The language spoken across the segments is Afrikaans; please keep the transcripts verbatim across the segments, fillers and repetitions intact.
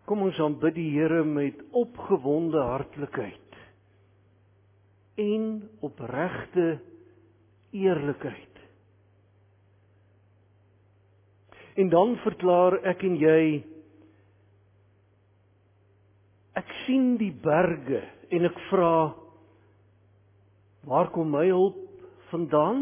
Kom ons aanbid die Here met opgewonde hartlikheid en opregte eerlikheid. En dan verklaar ek en jy, ek sien die berge en ek vra, waar kom my hulp vandaan?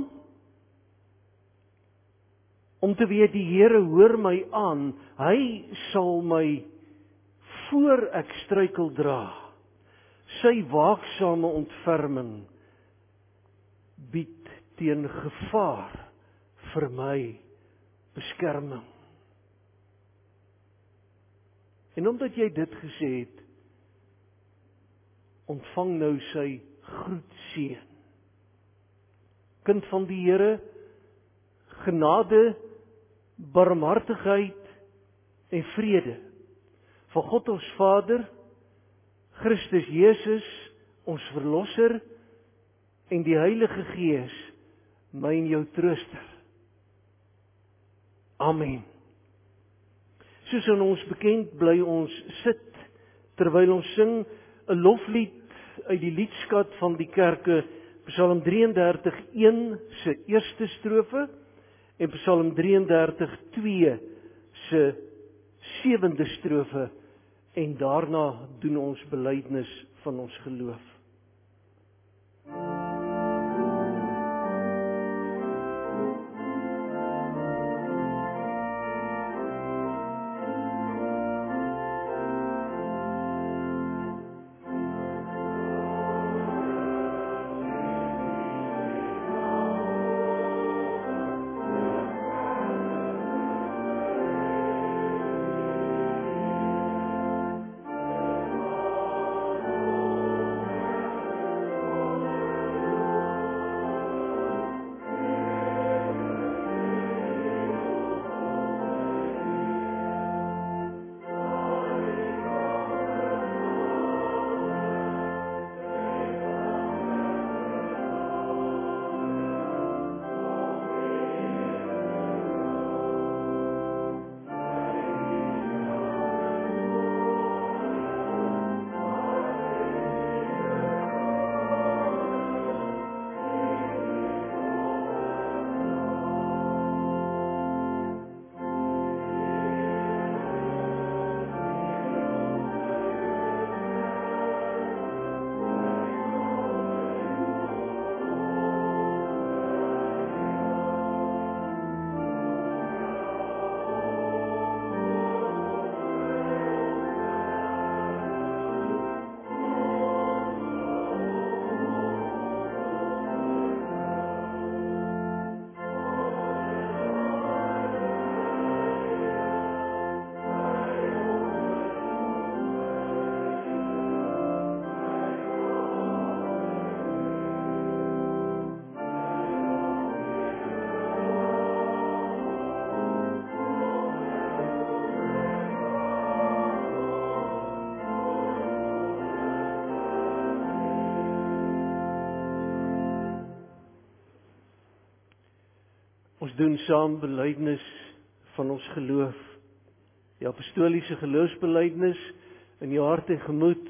Om te weet die Here hoor my aan, hy sal my voor ek struikel dra. Sy waaksame ontferming bied teen gevaar vir my beskerming. En omdat jy dit gesê het, ontvang nou sy groetseën. Kind van die Here, genade, barmhartigheid en vrede van God ons Vader, Christus Jesus, ons Verlosser, en die Heilige Gees, my en jou trooster. Amen. Soos aan ons bekend bly ons sit, terwyl ons sing 'n loflied uit die liedskat van die kerke, Psalm drieëndertig een se eerste strofe en Psalm drieëndertig twee se sewende strofe, en daarna doen ons belydenis van ons geloof. Ons doen saam belydenis van ons geloof. Die apostoliese geloofsbelydenis in jou hart en gemoed,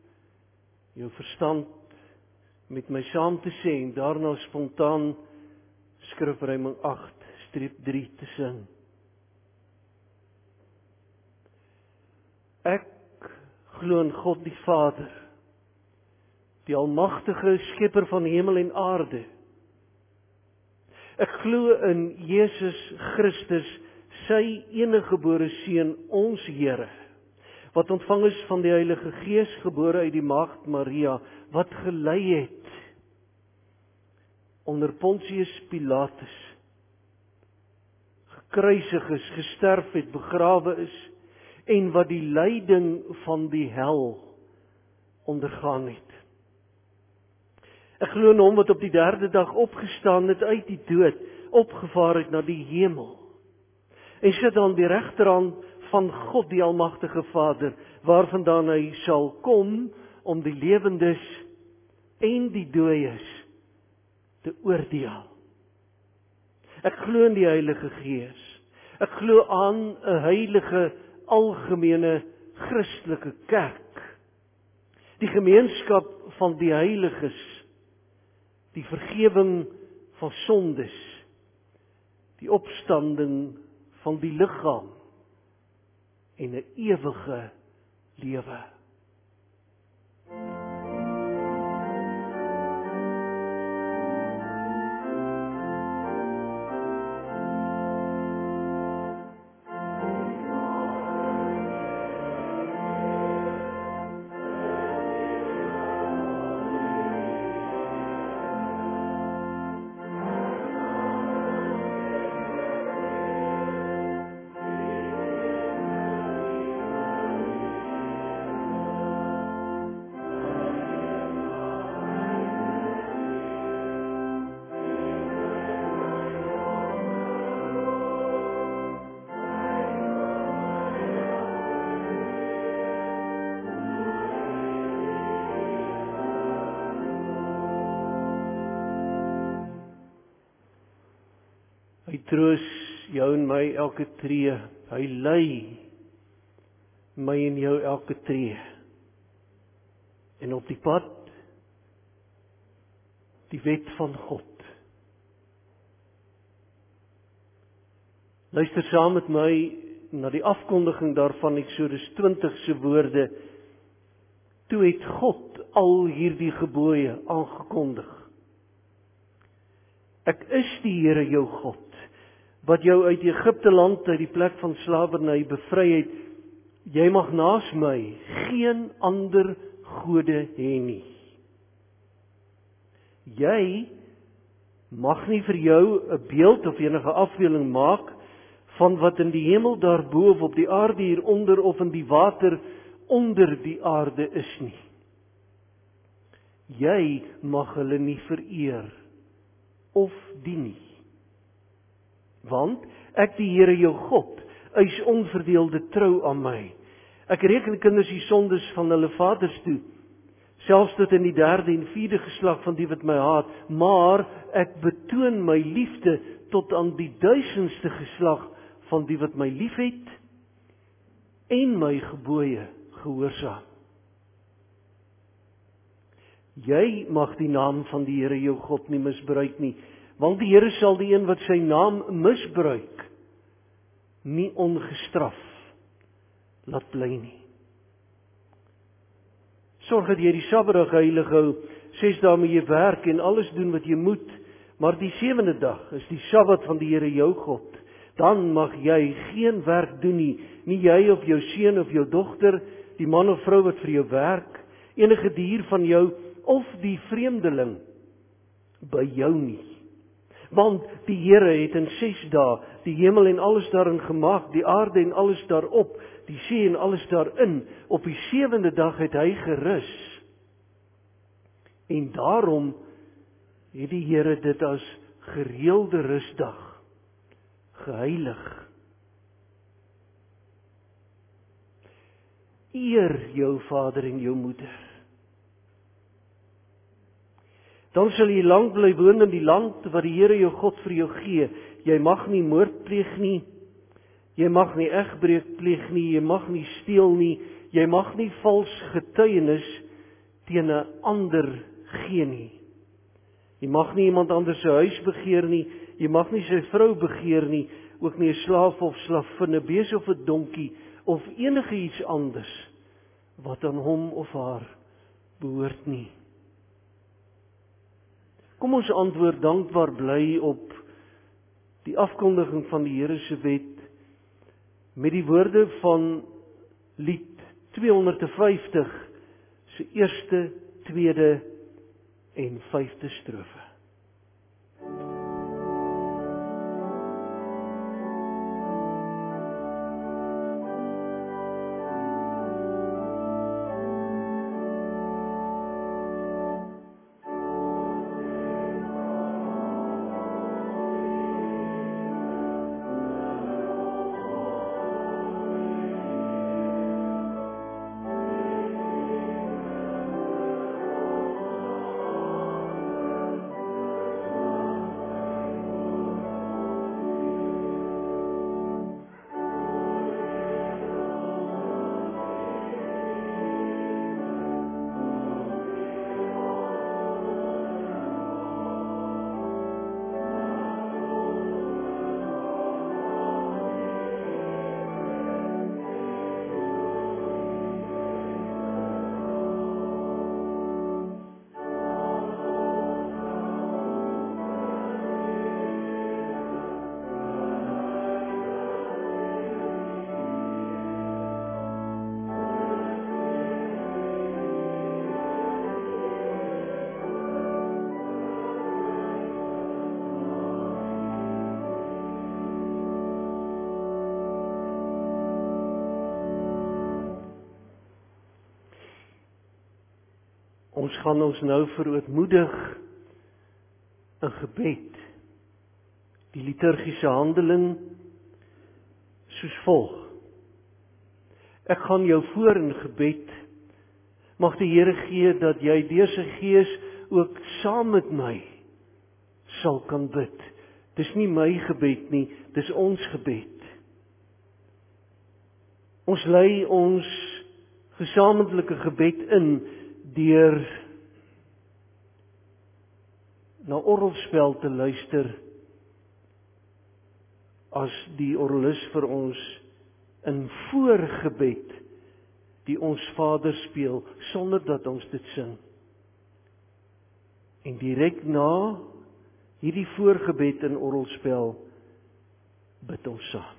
jou verstand met my saam te sê en daarna spontaan skrifruiming agt streep drie te sing. Ek glo in God die Vader, die almagtige skepper van hemel en aarde. Ek glo in Jesus Christus, sy eniggebore Seun, ons Here, wat ontvang is van die Heilige Gees, gebore uit die maagd Maria, wat gelei het onder Pontius Pilatus, gekruisig is, gesterf het, begrawe is, en wat die lyding van die hel ondergaan het. Ek glo in hom wat op die derde dag opgestaan het uit die dood, opgevaar het na die hemel, en sit aan die regterhand van God die almagtige Vader, waarvandaan hy sal kom om die lewendes en die dooies te oordeel. Ek glo in die Heilige Gees. Ek glo aan 'n heilige algemene Christelike kerk, die gemeenskap van die heiliges, die vergewing van sondes, die opstanding van die liggaam en 'n ewige lewe. Hy troos jou en my elke tree, hy lei my en jou elke tree. En op die pad, die wet van God. Luister saam met my na die afkondiging daarvan, Eksodus twintig se woorde. Toe het God al hierdie gebooie aangekondig. Ek is die Here jou God, wat jou uit Egipte land, uit die plek van slawerny bevry het. Jy mag naas my geen ander gode hê nie. Jy mag nie vir jou 'n beeld of enige afbeelding maak van wat in die hemel daarbo of op die aarde hieronder of in die water onder die aarde is nie. Jy mag hulle nie vereer of dien nie. Want ek die Here jou God eis onverdeelde trou aan my. Ek reken kinders die sondes van hulle vaders toe, selfs tot in die derde en vierde geslag van die wat my haat, maar ek betoon my liefde tot aan die duisendste geslag van die wat my liefhet en my gebooie gehoorsaam. Jy mag die naam van die Here jou God nie misbruik nie, want die Here sal die een wat sy naam misbruik nie ongestraf laat bly nie. Sorg dat jy die Sabbatdag heilig hou, ses dae moet jy werk en alles doen wat jy moet, maar die sewende dag is die Sabbat van die Here jou God. Dan mag jy geen werk doen nie, nie jy of jou seun of jou dogter, die man of vrou wat vir jou werk, enige dier van jou of die vreemdeling by jou nie. Want die Here het in ses dae die hemel en alles daarin gemaak, die aarde en alles daarop, die see en alles daarin. Op die sewende dag het hy gerus. En daarom het die Here dit as gereelde rusdag geheilig. Eer jou vader en jou moeder. Dan sal jy lank bly woon in die land wat die Here jou God vir jou gee. Jy mag nie moord pleeg nie, jy mag nie egbreek pleeg nie, jy mag nie steel nie, jy mag nie vals getuienis teen 'n ander gee nie. Jy mag nie iemand anders se huis begeer nie, jy mag nie sy vrou begeer nie, ook nie 'n slaaf of slavin, 'n bees of 'n donkie of enige iets anders wat aan hom of haar behoort nie. Kom ons antwoord dankbaar bly op die afkondiging van die Here se wet met die woorde van lied tweehonderdvyftig se eerste, tweede en vyfde strofe. Ons gaan ons nou verootmoedig in gebed. Die liturgiese handeling soos volg. Ek gaan jou voor in gebed. Mag die Here gee dat jy deur sy Gees ook saam met my sal kan bid. Dis nie my gebed nie, dis ons gebed. Ons lei ons gesamentlike gebed in deur na orgelspel te luister as die orgelis vir ons in voorgebed die Ons Vader speel sonder dat ons dit sing. En direk na hierdie voorgebed in orgelspel bid ons saam.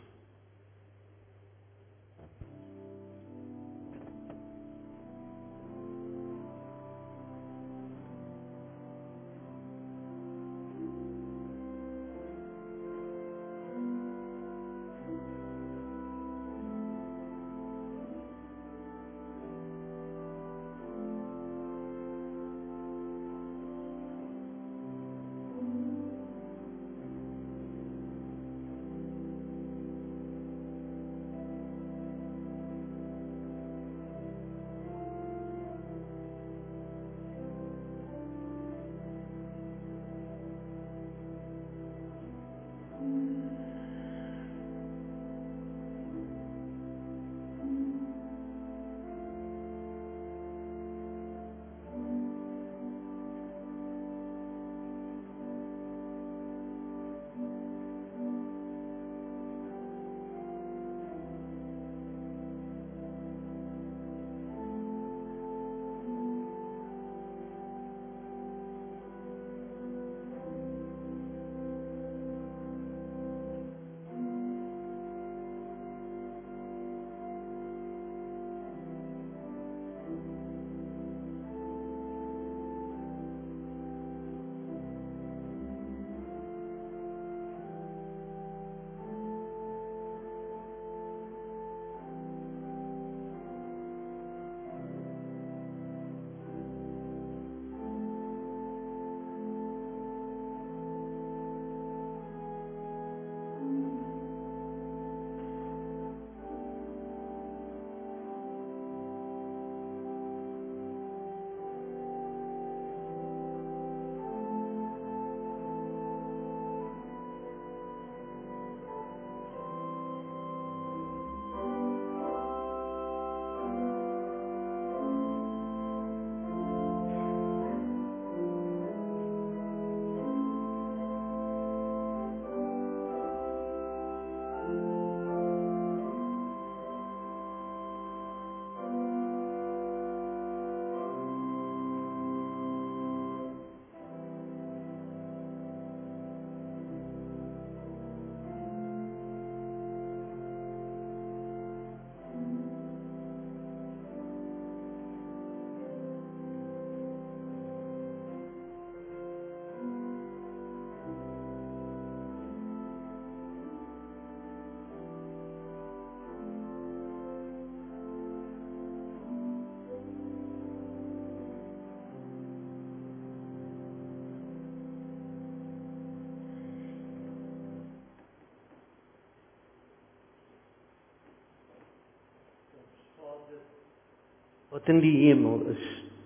Wat in die hemel is,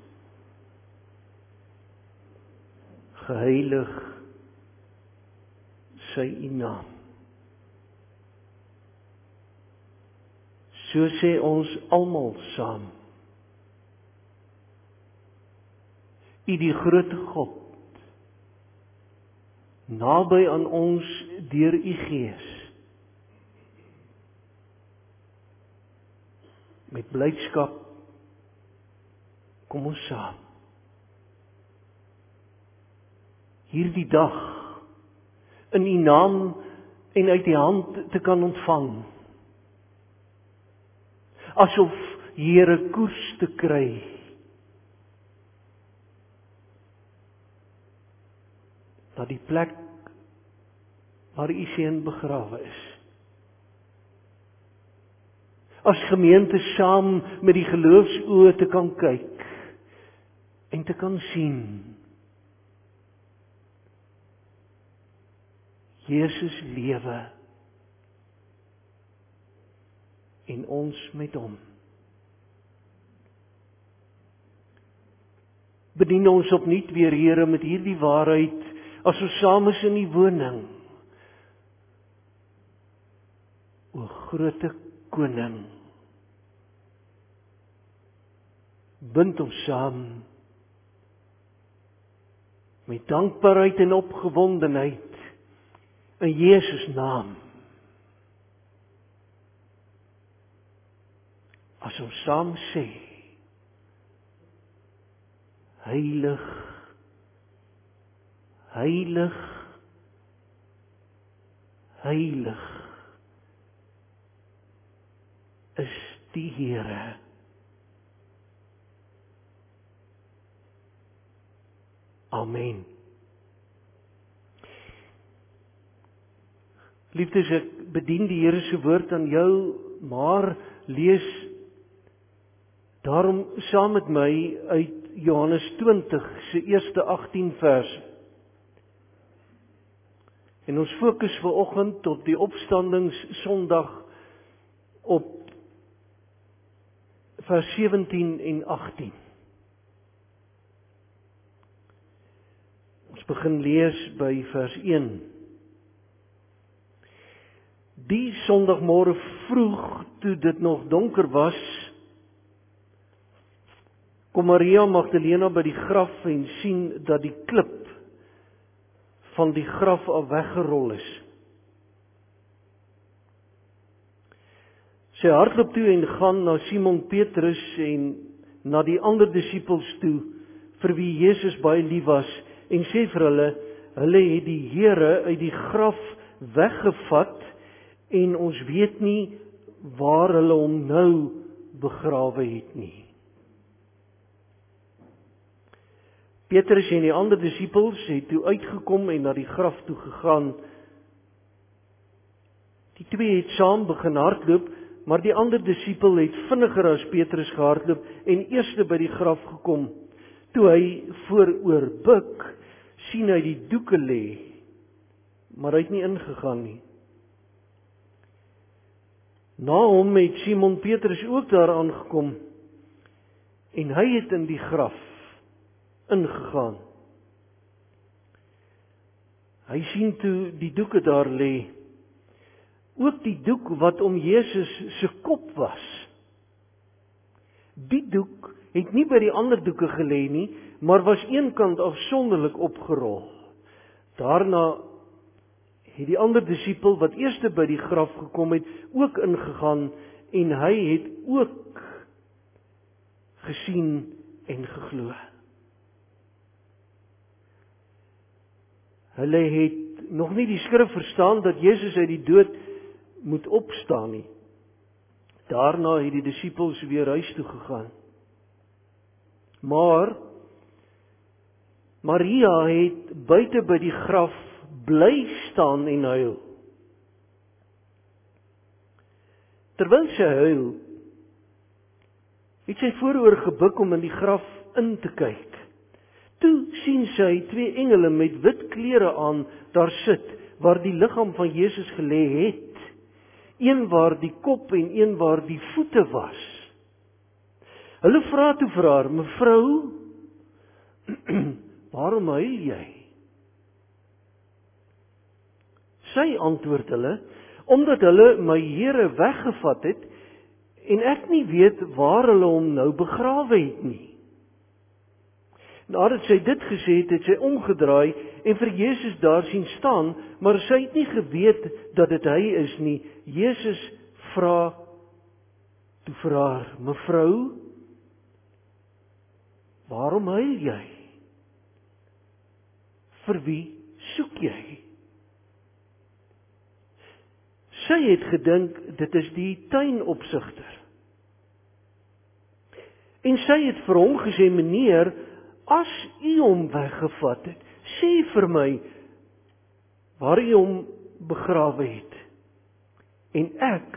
geheilig sy U naam. So sê ons almal saam. U die groot God, naby aan ons deur U Gees, met blydskap kom ons saam. Hierdie dag in U naam en uit die hand te kan ontvang. Asof Here koers te kry. Na die plek waar U seun begrawe is. As gemeente saam met die geloofsoë te kan kyk en te kan sien, Jesus lewe en ons met hom. Bedien ons opnuut weer, Here, met hierdie waarheid, as ons saam is in die woning. O grote koning, bind ons saam met dankbaarheid en opgewondenheid in Jesus naam. As ons saam sê, heilig, heilig, heilig is die Here. Amen. Liefdes, ek bedien die Here se woord aan jou, maar lees daarom saam met my uit Johannes twintig se eerste agttien verse. En ons fokus vanoggend op die opstandingssondag op vers sewentien en agttien. Ons begin lees by vers een. Die sondagmôre vroeg, toe dit nog donker was, kom Maria Magdalena by die graf en sien dat die klip van die graf af weggerol is. Sy hardloop toe en gaan na Simon Petrus en na die ander disippels toe, vir wie Jesus baie lief was, en sê vir hulle, hulle het die Here uit die graf weggevat, en ons weet nie waar hulle hom nou begrawe het nie. Petrus en die ander disippels het toe uitgekom en na die graf toe gegaan. Die twee het saam begin hardloop, maar die ander disipel het vinniger as Petrus gehardloop en eerste by die graf gekom. Toe hy vooroor buik, sien hy die doeke lê, maar hy het nie ingegaan nie. Na hom het Simon Petrus ook daar aangekom en hy het in die graf ingegaan. Hy sien toe die doeke daar lê, ook die doek wat om Jesus se kop was. Die doek het nie by die ander doeke gelê nie, maar was eenkant afsonderlik opgerol. Daarna het die ander disipel wat eerste by die graf gekom het, ook ingegaan en hy het ook gesien en geglo. Hulle het nog nie die skrif verstaan dat Jesus uit die dood moet opstaan nie. Daarna het die disippels weer huis toe gegaan. Maar Maria het buite by die graf bly staan en huil. Terwyl sy huil, het sy vooroor gebuk om in die graf in te kyk. Toe sien sy twee engele met wit klere aan daar sit, waar die liggaam van Jesus gelê het. Een waar die kop en een waar die voete was. Hulle vra toe vir haar, mevrou, waarom huil jy? Sy antwoord hulle, omdat hulle my Here weggevat het, en ek nie weet waar hulle hom nou begrawe het nie. Nadat sy dit gesê het, het sy omgedraai en vir Jesus daar sien staan, maar sy het nie geweet dat dit hy is nie. Jesus vra toe vir haar, mevrou, waarom huil jy? Vir wie soek jy? Sy het gedink, dit is die tuinopsigter. En sy het vir hom gesê, meneer, as u hom weggevat het, sê vir my, waar u hom begrawe het, en ek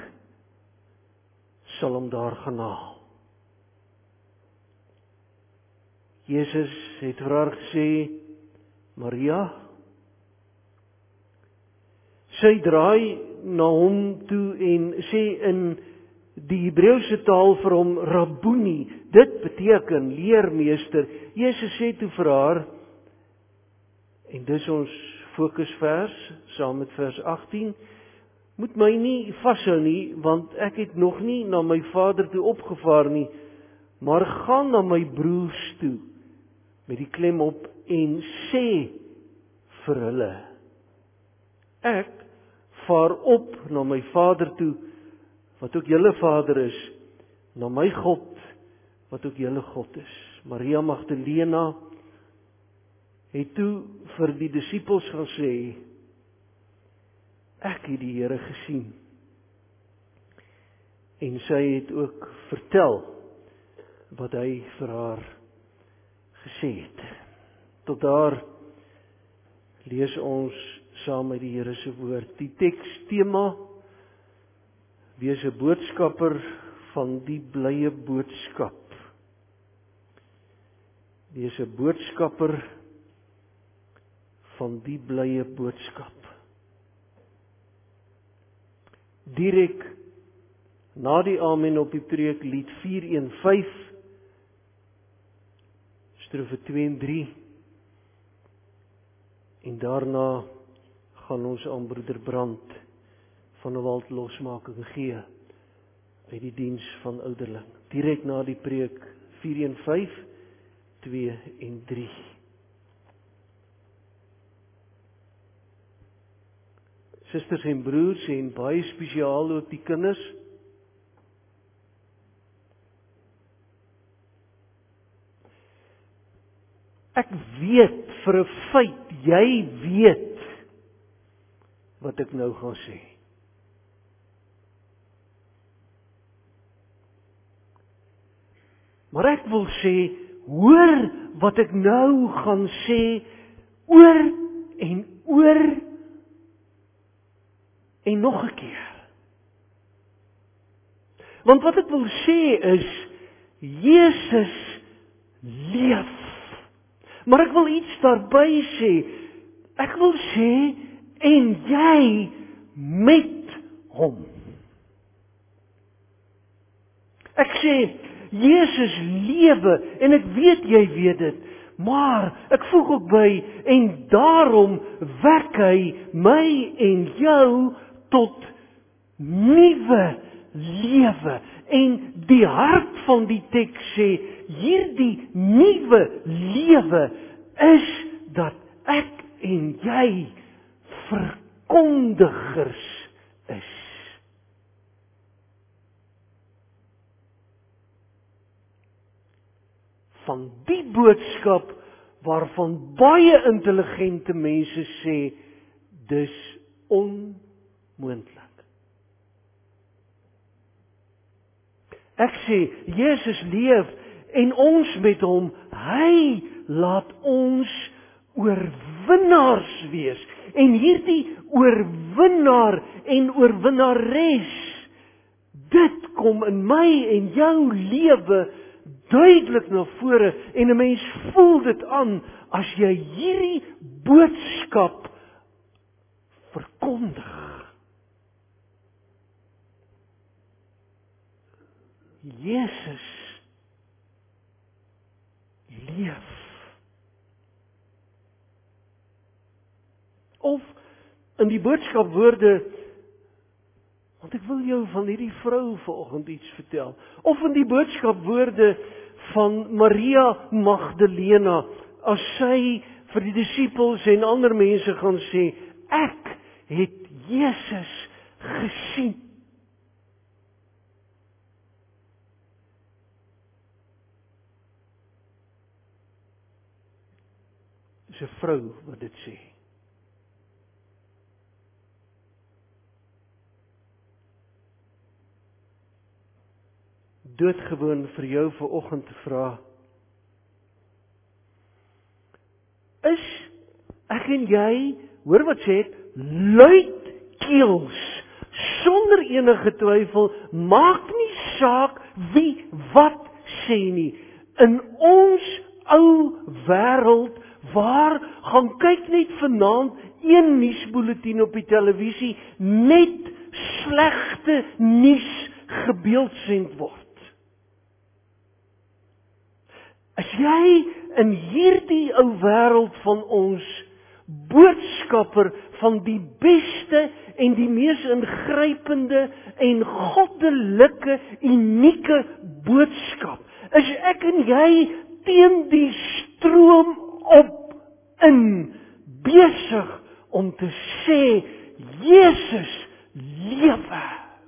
sal hom daar gaan haal. Jesus het vir haar gesê, Maria. Sy draai na hom toe en sê in die Hebreëse taal vir hom Rabboni. Dit beteken leermeester. Jesus sê toe vir haar, en dis ons fokusvers, saam met vers agttien, moet my nie vashou nie, want ek het nog nie na my Vader toe opgevaar nie, maar gaan na my broers toe, met die klem op, en sê vir hulle, ek vaar op na my Vader toe, wat ook julle Vader is, na my God, wat ook julle God is. Maria Magdalena het toe vir die disippels gaan sê, ek het die Here gesien. En sy het ook vertel wat hy vir haar gesê het. Tot daar lees ons saam met die Here se woord. Die tekstema, wees 'n boodskapper van die blye boodskap. Wees 'n boodskapper van die blye boodskap. Direk na die amen op die preek lied vier een vyf, strofe twee en drie, en daarna gaan ons aan broeder Brand van 'n Wald losmaking gee by die diens van ouderling. Direk na die preek vier een vyf, twee en drie. Susters en broers en baie spesiaal ook die kinders. Ek weet vir 'n feit, jy weet wat ek nou gaan sê. Maar ek wil sê, hoor wat ek nou gaan sê, oor en oor en nog 'n keer. Want wat ek wil sê is, Jesus leef. Maar ek wil iets daarby sê. Ek wil sê, en jy met hom. Ek sê, Jesus lewe, en ek weet jy weet dit, maar ek voeg ook by, en daarom wek hy my en jou tot nuwe lewe. En die hart van die teks sê, hierdie nuwe lewe is dat ek en jy verkondigers is. Van die boodskap waarvan baie intelligente mense sê, dis onmoontlik. Ek sê, Jesus leef en ons met hom, hy laat ons oorwinnaars wees. En hierdie oorwinnaar en oorwinnares, dit kom in my en jou lewe duidelik na vore, en 'n mens voel dit aan as jy hierdie boodskap verkondig. Jesus leef. Of in die boodskapwoorde, want ek wil jou van hierdie vrou vanoggend iets vertel, of in die boodskapwoorde van Maria Magdalena, as sy vir die disippels en ander mense gaan sê, ek het Jesus gesien. Dis 'n vrou wat dit sê. Doodgewoon vir jou vanoggend te vra, is ek en jy, hoor wat sê het, luidkeels, sonder enige twyfel, maak nie saak wie wat sê nie, in ons ou wêreld waar gaan kyk net vanaand een nuusbulletin op die televisie net slegte nuus gebeeldsend word. As jy in hierdie ou wêreld van ons boodskapper van die beste en die mees ingrypende en goddelike, unieke boodskap, is ek en jy teen die stroom op in besig om te sê Jesus lewe.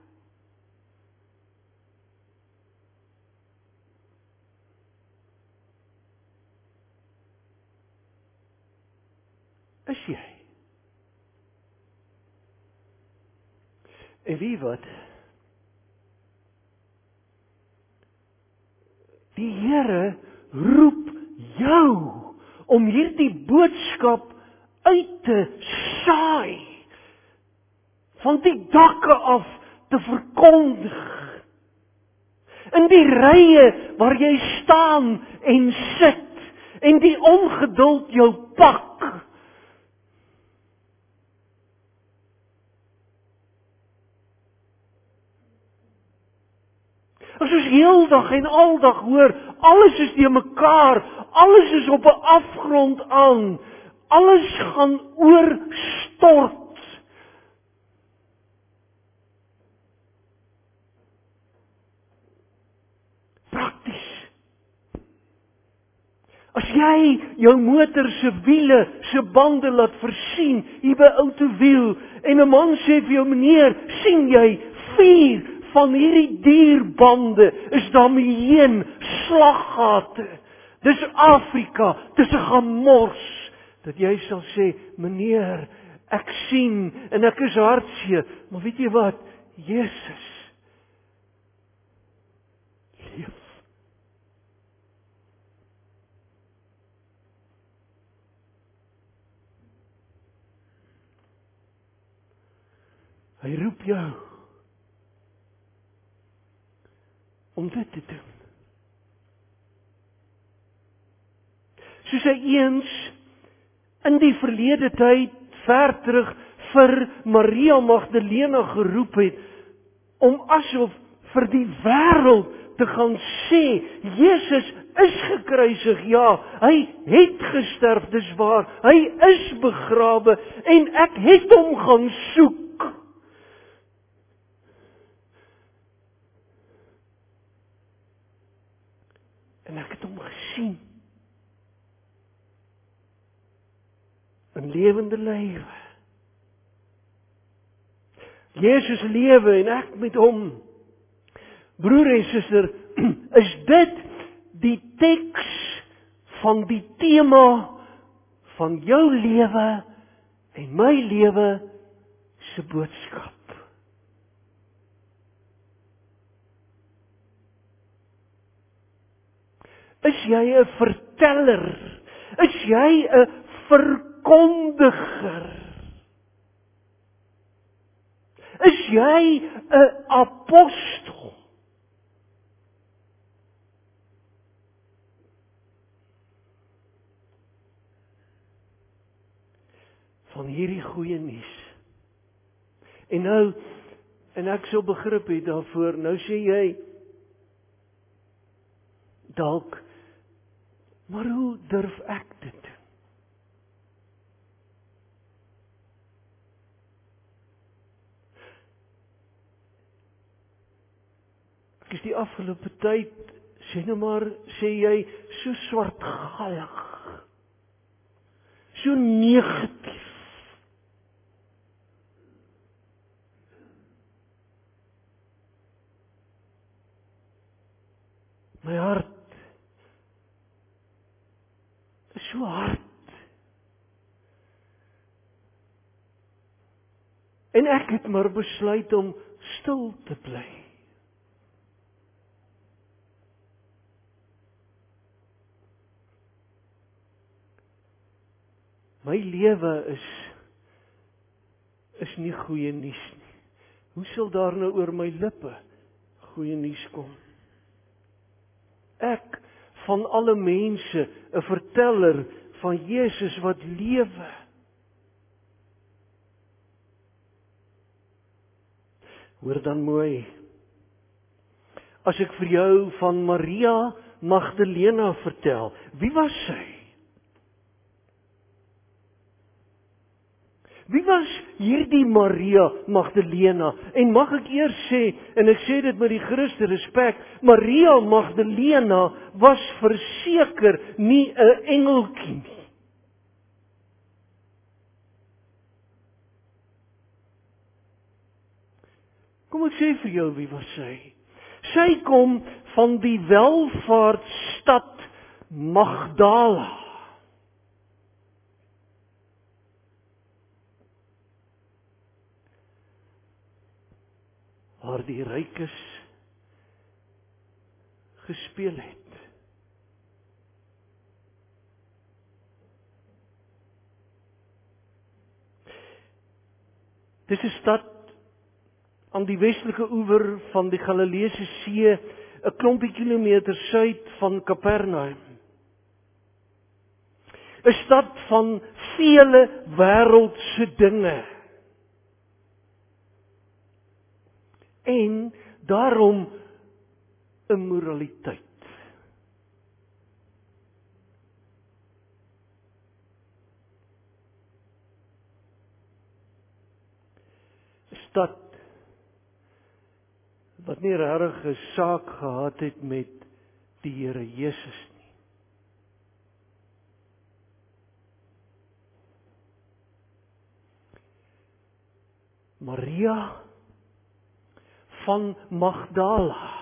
Is jy? En wie wat? Die Here roep jou om hierdie boodskap uit te saai, van die dakke af te verkondig. In die rye waar jy staan en sit, en die ongeduld jou pak, as ons heeldag en aldag hoor, alles is deur mekaar, alles is op 'n afgrond aan, alles gaan oorstort. Prakties. As jy jou motor se wiele, se bande laat versien, hier by Autowiel, en 'n man sê vir jou, meneer, sien jy, vier van hierdie dierbande is daarmee heen, slaggate. Dis Afrika, dis 'n gemors. Dat jy sal sê, meneer, ek sien en ek is hartseer, maar weet jy wat? Jesus leef. Hy roep jou om dit te doen. Soos hy eens in die verlede tyd ver terug vir Maria Magdalena geroep het, om asof vir die wêreld te gaan sê, Jesus is gekruisig, ja, hy het gesterf, dis waar, hy is begrawe, en ek het hom gaan soek. En ek het hom gesien. In lewende lywe. Jesus lewe en ek met hom. Broer en suster, is dit die teks van die tema van jou lewe en my lewe se boodskap? Is jy 'n verteller? Is jy 'n verkondiger? Is jy 'n apostel? Van hierdie goeie nuus. En nou, en ek sou begrip hê daarvoor, nou sê jy, dalk, maar hoe durf ek dit doen? Ek is die afgelope tyd, sê nou maar, sê jy, so swartgallig, so negatief. My hart is so hard. En ek het maar besluit om stil te bly. My lewe is is nie goeie nuus nie. Hoe sal daar nou oor my lippe goeie nuus kom? Ek van alle mense, 'n verteller van Jesus wat lewe. Hoor dan mooi, as ek vir jou van Maria Magdalena vertel, wie was sy? Wie was hierdie Maria Magdalena? En mag ek eers sê, en ek sê dit met die grootste respek, Maria Magdalena was verseker nie 'n engeltjie nie. Kom ek sê vir jou, wie was sy? Sy kom van die welvaartstad Magdala. Waar die rykes gespeel het. Dis 'n stad aan die westelike oewer van die Galileese See, 'n klompie kilometer suid van Kapernaum. 'n Stad van vele wêreldse dinge. En daarom 'n moraliteit. Stad wat nie regtig 'n saak gehad het met die Here Jesus nie. Maria van Magdala.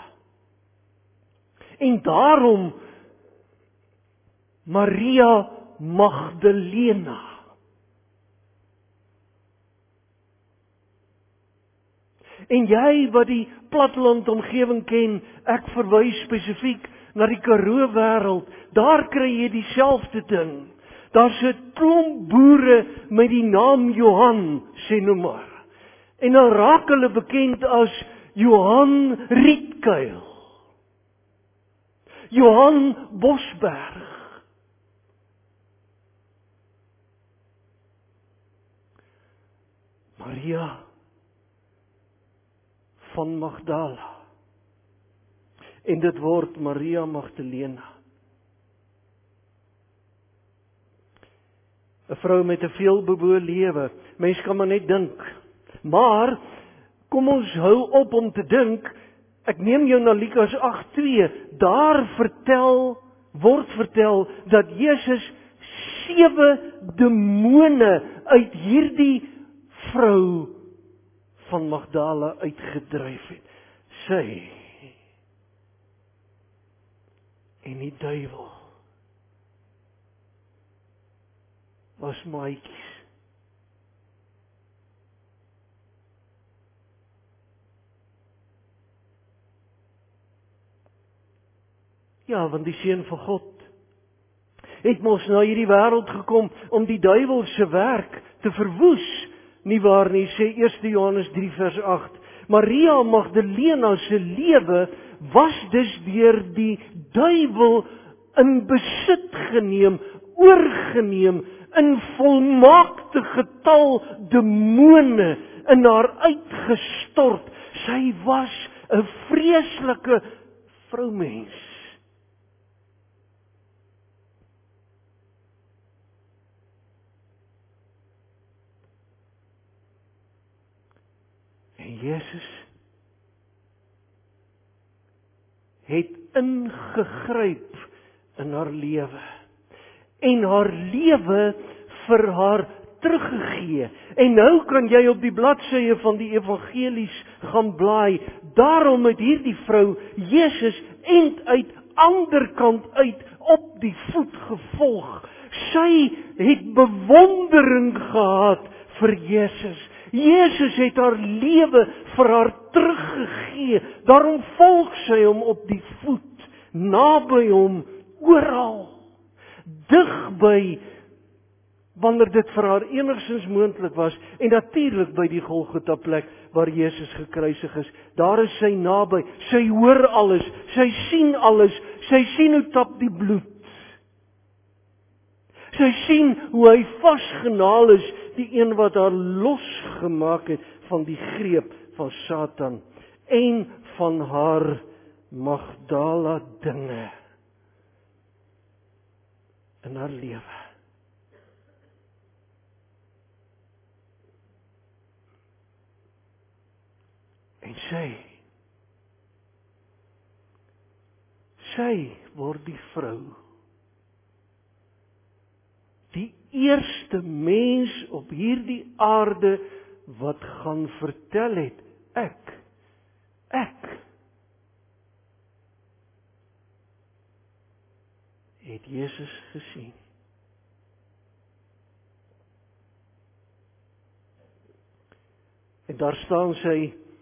En daarom Maria Magdalena. En jy wat die platteland omgewing ken, ek verwys spesifiek na die Karoo wêreld, daar kry jy dieselfde ding. Daar's 'n klomp boere met die naam Johan, sê nou maar. En dan raak hulle bekend as Johan Rietkuil, Johan Bosberg. Maria van Magdala. En dit word Maria Magdalena. 'n Vrou met 'n veelbewoë lewe. Mens kan maar net dink. Maar kom ons hou op om te dink. Ek neem jou na Lukas agt twee. Daar vertel word vertel dat Jesus sewe demone uit hierdie vrou van Magdala uitgedryf het. Sy en die duiwel was maatjies. Ja, want die Seun van God het mos na hierdie wêreld gekom om die duiwel se werk te verwoes. Nie waar nie, sê eerste Johannes drie vers agt. Maria Magdalena se lewe was dus deur die duiwel in besit geneem, oorgeneem, in volmaakte getal demone in haar uitgestort. Sy was 'n vreeslike vroumens. En Jesus het ingegryp in haar lewe en haar lewe vir haar teruggegee. En nou kan jy op die bladsye van die evangelies gaan blaai. Daarom het hierdie vrou Jesus end uit ander kant uit op die voet gevolg. Sy het bewondering gehad vir Jesus. Jesus het haar lewe vir haar teruggegee. Daarom volg sy hom op die voet, naby hom, oral, digby, wanneer dit vir haar enigstens moontlik was, en natuurlik by die Golgotha plek waar Jesus gekruisig is. Daar is sy naby, sy hoor alles, sy sien alles, Sy sien hoe tap die bloed. Sy sien hoe hy vasgenaal is, die een wat haar losgemaak het van die greep van Satan en van haar Magdala dinge in haar lewe. En sy, sy word die vrou, die eerste mens op hierdie aarde wat gaan vertel het, ek, ek, het Jesus gesien. En daar staan sy,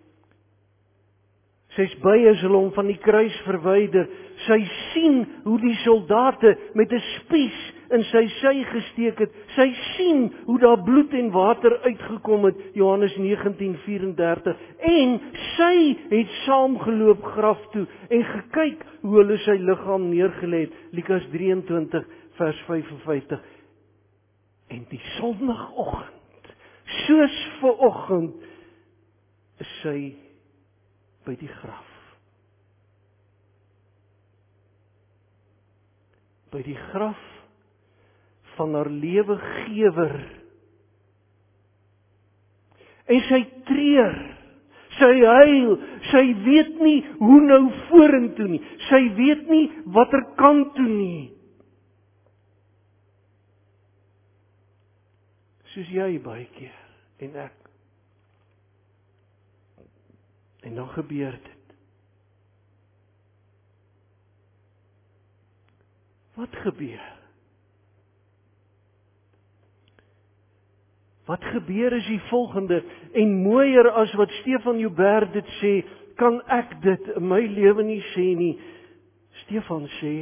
sy's by as hulle hom van die kruis verwyder. Sy sien hoe die soldate met 'n spies in sy sy gesteek het. Sy sien hoe daar bloed en water uitgekom het, Johannes negentien vyf-en-dertig. En sy het saamgeloop graf toe en gekyk hoe hulle sy liggaam neergelê het, Lukas drieëntwintig vers vyf-en-vyftig. En die sondagoggend, soos vanoggend, is sy by die graf. By die graf van haar lewegewer. En sy treur, sy huil, sy weet nie hoe nou vorentoe nie. Sy weet nie watter kant toe nie. Soos jy baie keer en ek. En dan gebeur dit. Wat gebeur? Wat gebeur is die volgende, en mooier as wat Stefan Joubert dit sê, kan ek dit in my lewe nie sê nie. Stefan sê,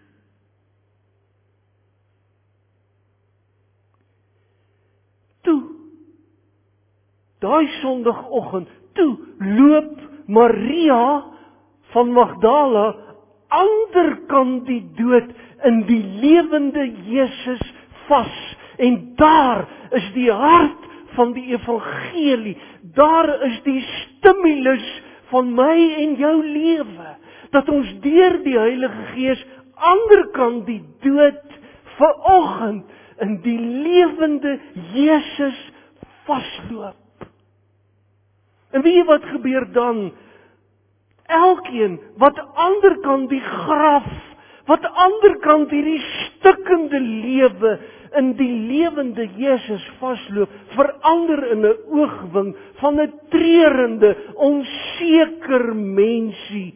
toe, daai sondagoggend, toe loop Maria van Magdala anderkant die dood in die lewende Jesus vas. En daar is die hart van die evangelie. Daar is die stimulus van my en jou lewe. Dat ons deur die Heilige Gees anderkant die dood vanoggend in die lewende Jesus vasloop. En weet jy wat gebeur dan? Elkeen wat anderkant die graf, wat anderkant hierdie stikkende lewe in die lewende Jesus vasloop, verander in 'n oogwink van 'n treurende, onseker mensie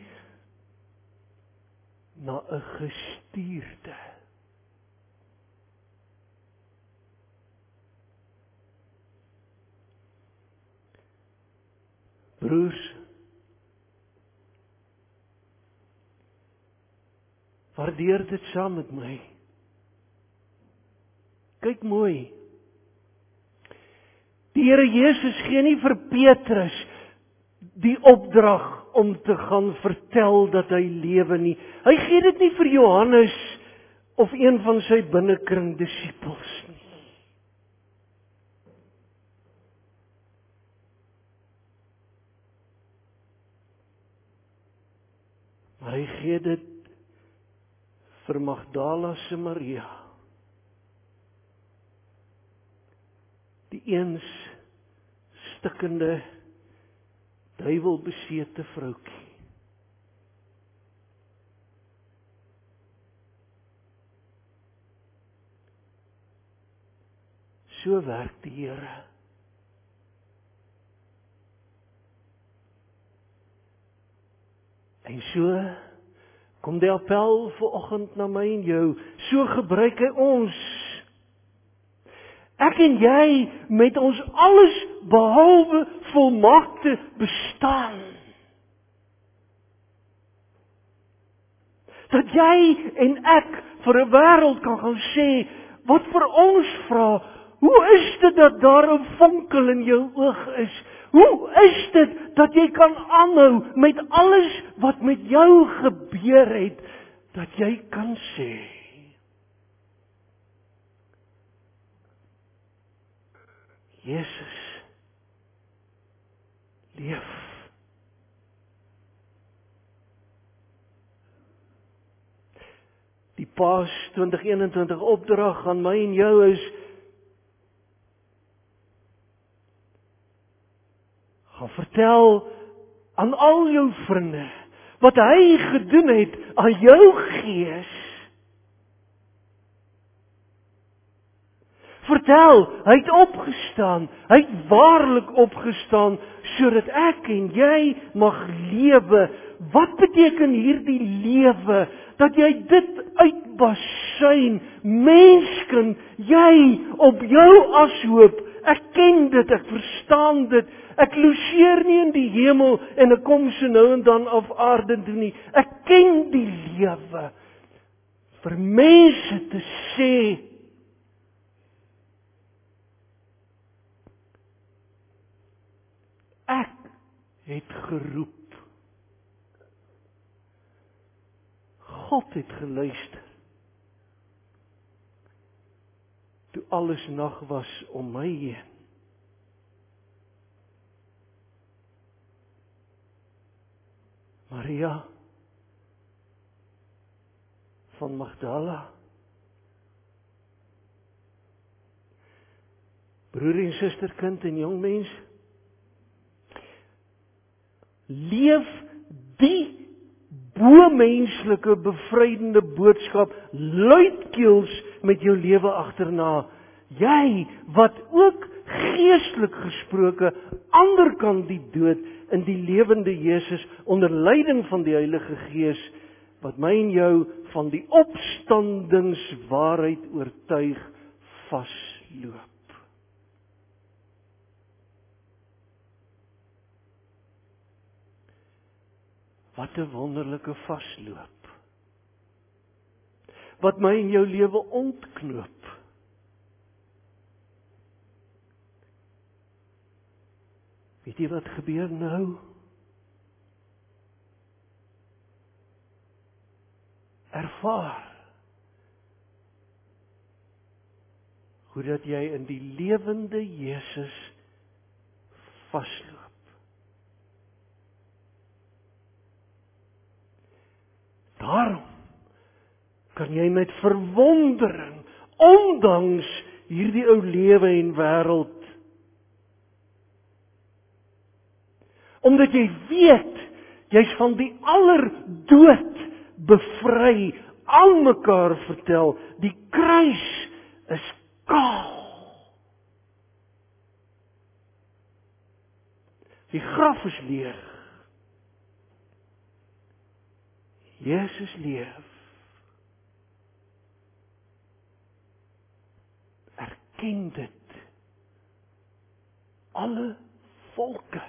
na 'n gestuurde. Broers, waardeer dit saam met my. Kyk mooi. Die Here Jesus gee nie vir Petrus die opdrag om te gaan vertel dat hy lewe nie. Hy gee dit nie vir Johannes of een van sy binnekring disippels nie. Maar hy gee dit vir Magdala se Maria. Die eens stikkende, duiwelbesete vroukie. So werk die Here. En so kom die appel vanoggend na my en jou. So gebruik hy ons. Ek en jy met ons alles behalwe volmaakte bestaan. Dat jy en ek vir 'n wêreld kan gaan sê, wat vir ons vra, hoe is dit dat daar 'n vonkel in jou oog is? Hoe is dit dat jy kan aanhou met alles wat met jou gebeur het? dat jy kan sê, Jesus leef. Die Paas twintig eenentwintig opdrag aan my en jou is, gaan vertel aan al jou vriende, wat hy gedoen het aan jou gees. Vertel, hy het opgestaan, hy het waarlik opgestaan, sodat ek en jy mag lewe. Wat beteken hierdie lewe? Dat jy dit uitbasuin, menskind, jy op jou ashoop. Ek ken dit, ek verstaan dit. Ek logeer nie in die hemel en ek kom so nou en dan af aarde toe nie. Ek ken die lewe. Vir mense te sê, ek het geroep. God het geluister. Toe alles nag was om my heen. Maria van Magdala, broer en suster, kind en jong mens, leef die bo-menslike bevrydende boodskap luidkeels met jou lewe agterna. Jy wat ook geestelik gesproke ander kan die dood in die lewende Jesus onder leiding van die Heilige Gees wat my en jou van die opstandingswaarheid oortuig vasloop. Wat 'n wonderlike vasloop. Wat my en jou lewe ontknoop. Weet jy wat gebeur nou? Ervaar hoe dat jy in die lewende Jesus vasloop. Daarom kan jy met verwondering, ondanks hierdie ou lewe en wêreld, omdat jy weet, jy's van die allerdood bevry, aan mekaar vertel, die kruis is kaal. Die graf is leeg. Jesus leef. Erken dit. Alle volke.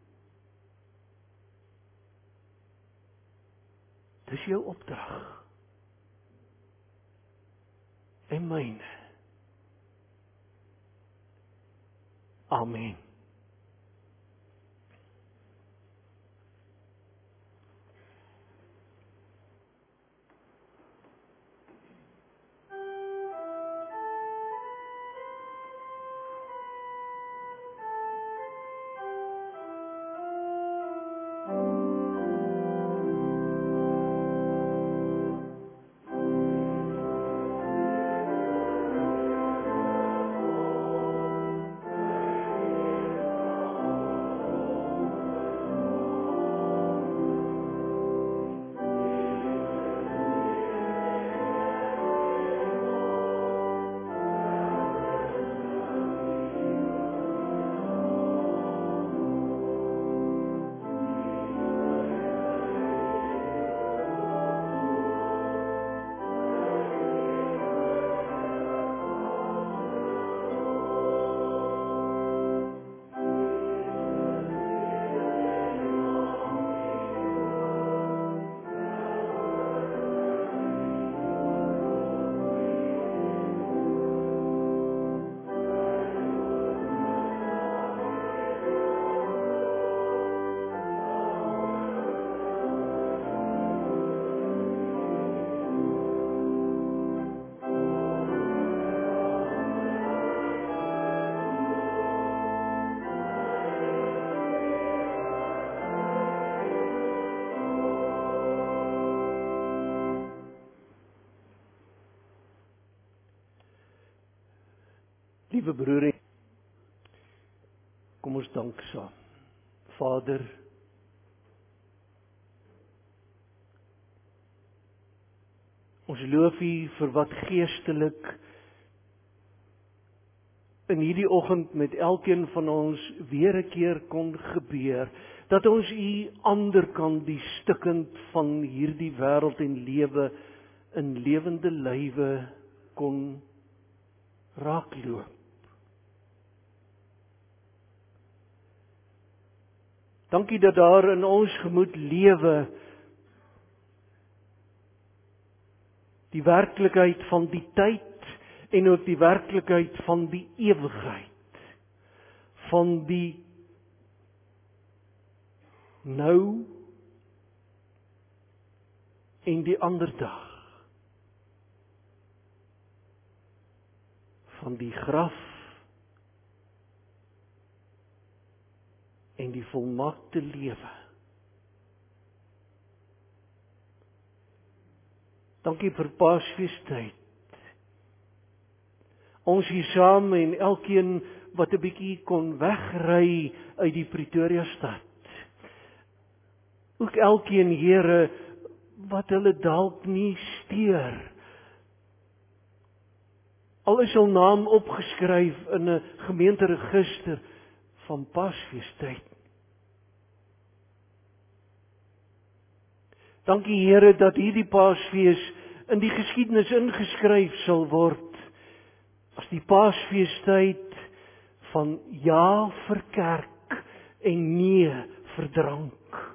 Dis jou opdrag. En myne. Amen. Liewe broer, kom ons dank saam. Vader, ons loof U vir wat geestelik in hierdie oggend met elkeen van ons weer 'n keer kon gebeur, dat ons U anderkant die stukkend van hierdie wêreld en lewe in lewende lywe kon raakloop. Dankie dat daar in ons gemoed lewe die werklikheid van die tyd en ook die werklikheid van die ewigheid, van die nou en die ander dag, van die graf en die volmaakte lewe. Dankie vir Paasfeestyd. Ons hier saam en elkeen wat 'n bietjie kon wegry uit die Pretoria stad. Ook elkeen, Here, wat hulle dalk nie steur. Al is hul naam opgeskryf in 'n gemeenteregister van Paasfeestyd. Dankie Here dat hierdie Paasfees in die geskiedenis ingeskryf sal word as die Paasfeestyd van ja vir kerk en nee vir drank.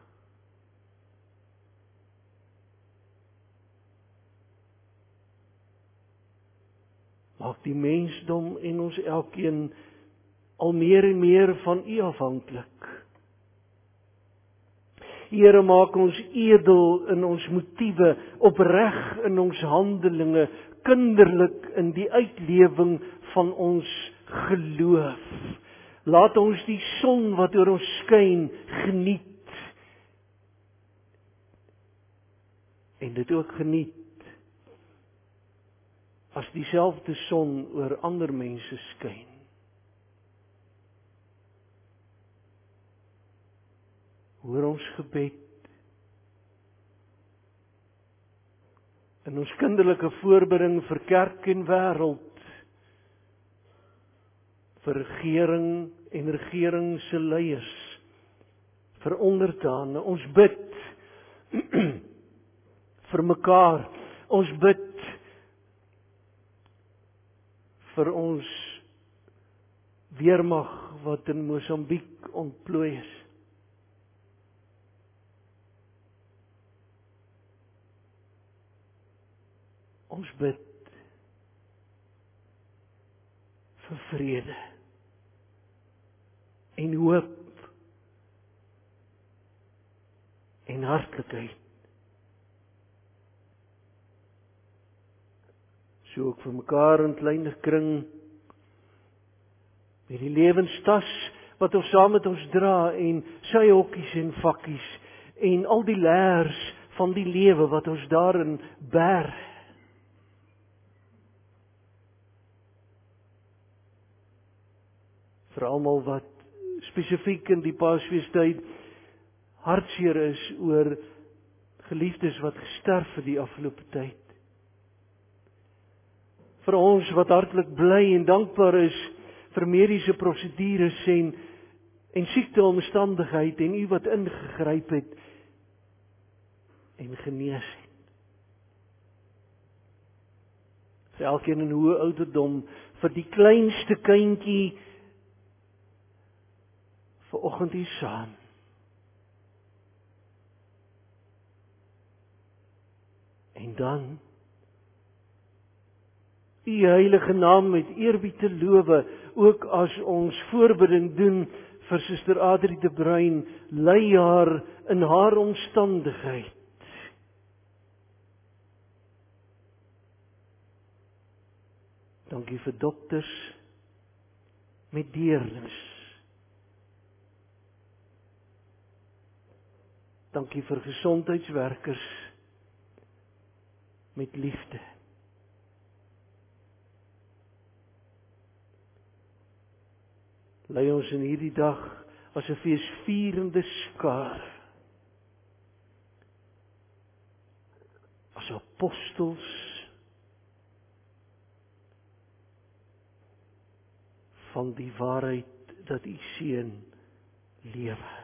Maak die mensdom en ons elkeen al meer en meer van U afhanklik. Here, maak ons edel in ons motiewe, opreg in ons handelinge, kinderlik in die uitlewing van ons geloof. Laat ons die son wat oor ons skyn geniet. En dit ook geniet as dieselfde son oor ander mense skyn. Hoor ons gebed in ons kinderlike voorbereiding vir kerk en wêreld, vir regering en regering se leiers, vir onderdane. Ons bid vir mekaar. Ons bid vir ons weermag wat in Mosambiek ontplooi is. Ons bid vir vrede en hoop en hartlikheid. So ook vir mekaar in kleiner kring, met die lewenstas wat ons saam met ons dra en sy hokkies en vakkies en al die leers van die lewe wat ons daarin bær. Vir almal wat spesifiek in die Paasfeestyd hartseer is oor geliefdes wat gesterf het die afgelope tyd. Vir ons wat hartlik bly en dankbaar is vir mediese prosedures en en siekteomstandigheid en U wat ingegryp het en genees het. Vir elkeen in hoë ouderdom, vir die kleinste kindjie vanoggend hier saam. En dan U heilige naam met eerbied te loof, ook as ons voorbereiding doen vir Suster Adrie de Bruin, lei haar in haar omstandigheid. Dankie vir dokters met deernis. Dankie vir gesondheidswerkers met liefde. lei ons in hierdie dag as 'n feesvierende skare, as apostels van die waarheid dat U Seun lewe.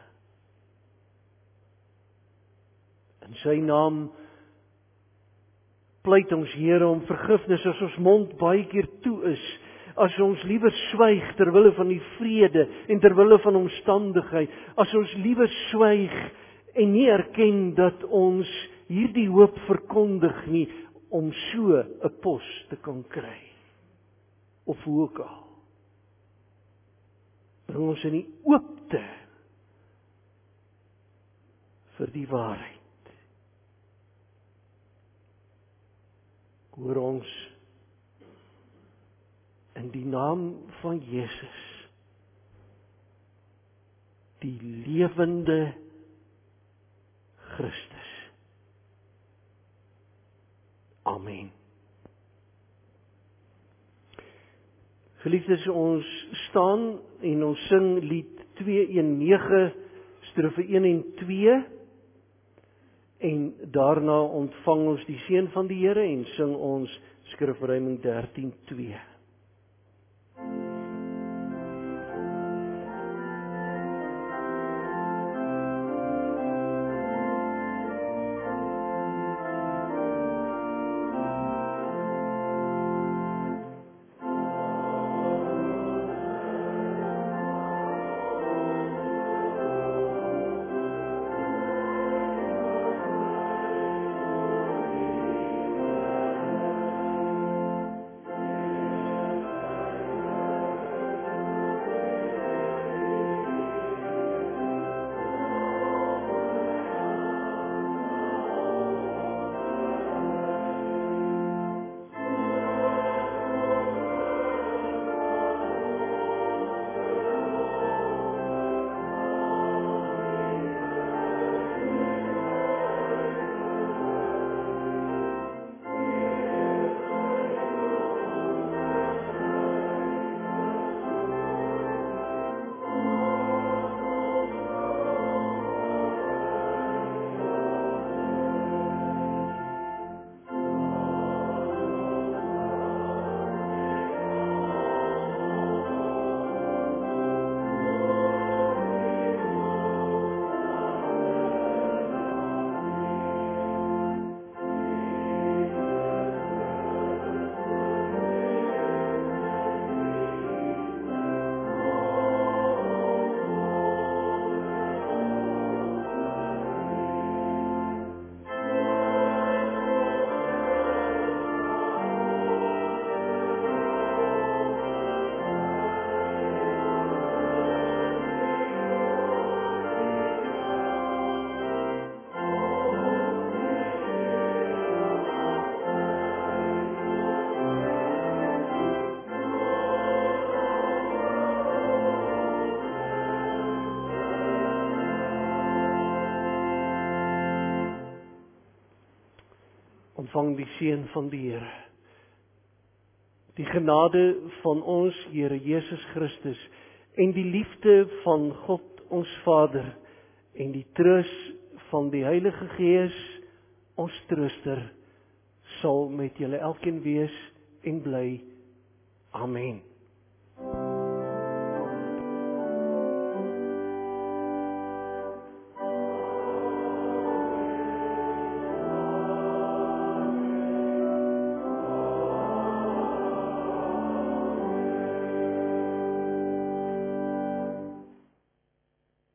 In Sy naam pleit ons, Here, om vergifnis as ons mond baie keer toe is, as ons liewer swyg ter wille van die vrede en ter wille van omstandigheid, as ons liewer swyg en nie erken dat ons hierdie hoop verkondig nie, om so 'n pos te kan kry, of hoe ook al. Bring ons in die oopte vir die waarheid. Hoor ons in die naam van Jesus, die lewende Christus. Amen. Geliefdes, ons staan en ons sing lied twee een nege, strofe een en twee, en daarna ontvang ons die seën van die Here en sing ons Skrifruiming dertien twee. Ontvang die seën van die Here. Die genade van ons Here Jesus Christus en die liefde van God ons Vader en die troos van die Heilige Gees, ons trooster, sal met julle elkeen wees en bly. Amen.